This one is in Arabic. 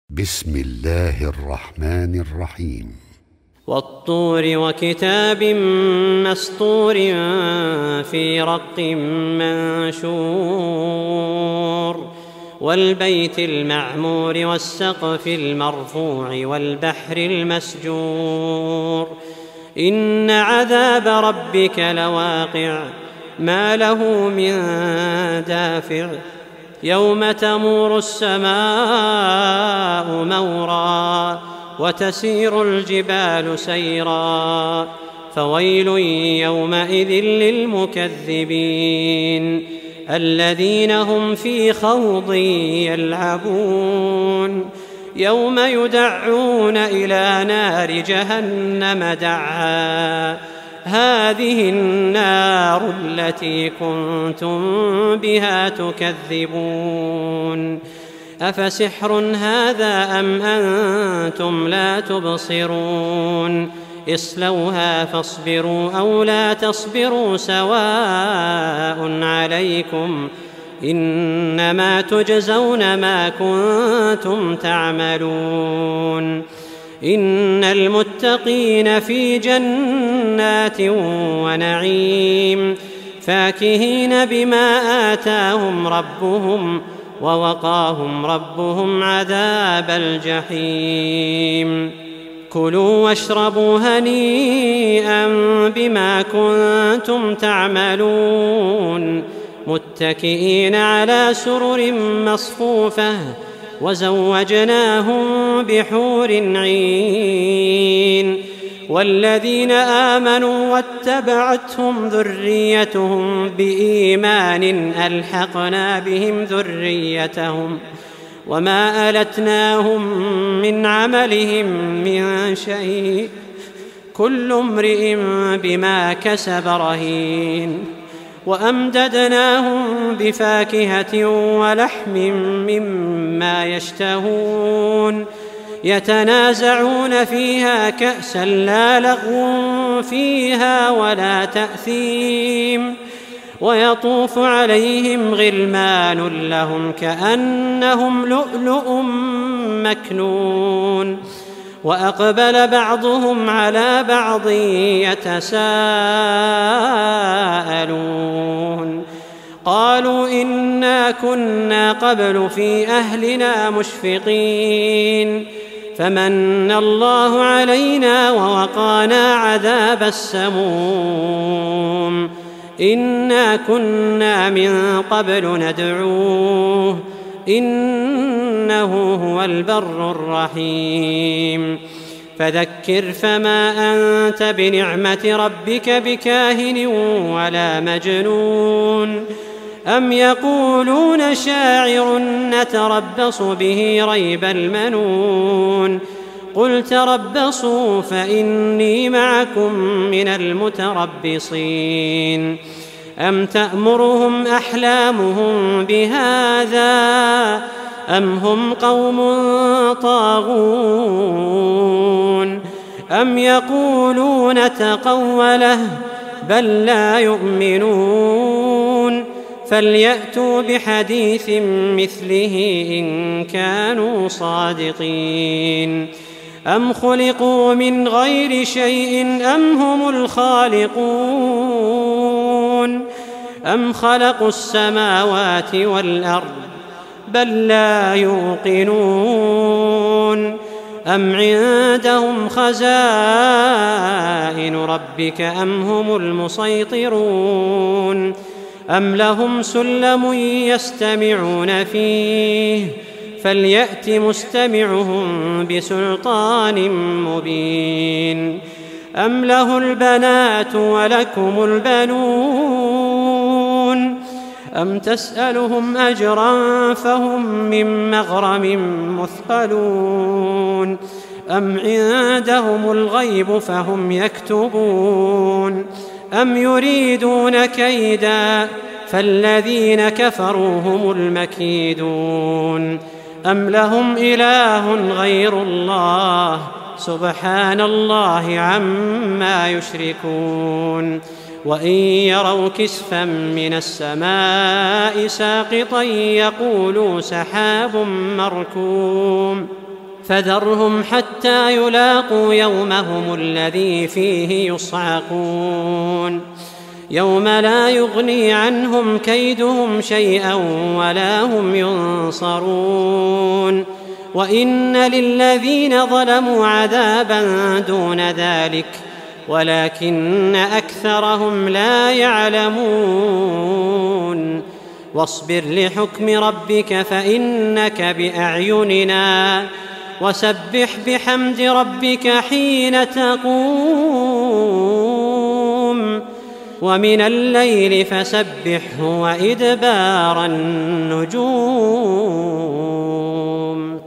بسم الله الرحمن الرحيم. والطور وكتاب مسطور في رق منشور والبيت المعمور والسقف المرفوع والبحر المسجور إن عذاب ربك لواقع ما له من دافع يوم تمور السماء مورا وتسير الجبال سيرا فويل يومئذ للمكذبين الذين هم في خوض يلعبون يوم يدعون إلى نار جهنم دعا هذه النار التي كنتم بها تكذبون أفسحر هذا أم أنتم لا تبصرون اصلوها فاصبروا أو لا تصبروا سواء عليكم إنما تجزون ما كنتم تعملون إن المتقين في جنات ونعيم فاكهين بما آتاهم ربهم ووقاهم ربهم عذاب الجحيم كلوا واشربوا هنيئا بما كنتم تعملون متكئين على سرر مصفوفة وزوجناهم بحور عين والذين آمنوا واتبعتهم ذريتهم بإيمان ألحقنا بهم ذريتهم وما ألتناهم من عملهم من شيء كل امرئ بما كسب رهين وأمددناهم بفاكهة ولحم مما يشتهون يتنازعون فيها كأسا لا لغو فيها ولا تأثيم ويطوف عليهم غلمان لهم كأنهم لؤلؤ مكنون وأقبل بعضهم على بعض يتساءلون قالوا إنا كنا قبل في أهلنا مشفقين فمن الله علينا ووقانا عذاب السموم إنا كنا من قبل ندعوه إنه هو البر الرحيم فذكر فما أنت بنعمة ربك بكاهن ولا مجنون أم يقولون شاعر نتربص به ريب المنون قل تربصوا فإني معكم من المتربصين أم تأمرهم أحلامهم بهذا أم هم قوم طاغون أم يقولون تقوله بل لا يؤمنون فليأتوا بحديث مثله إن كانوا صادقين أم خلقوا من غير شيء أم هم الخالقون أم خلقوا السماوات والأرض بل لا يوقنون أم عندهم خزائن ربك أم هم المسيطرون أم لهم سلم يستمعون فيه فليأت مستمعهم بسلطان مبين أم له البنات ولكم البنون أم تسألهم أجرا فهم من مغرم مثقلون أم عندهم الغيب فهم يكتبون أم يريدون كيدا فالذين كفروا هم المكيدون أم لهم إله غير الله سبحان الله عما يشركون وإن يروا كسفا من السماء ساقطا يقولوا سحاب مركوم فذرهم حتى يلاقوا يومهم الذي فيه يصعقون يوم لا يغني عنهم كيدهم شيئا ولا هم ينصرون وإن للذين ظلموا عذابا دون ذلك ولكن أكثرهم لا يعلمون واصبر لحكم ربك فإنك بأعيننا وسبح بحمد ربك حين تقوم ومن الليل فسبحه وإدبار النجوم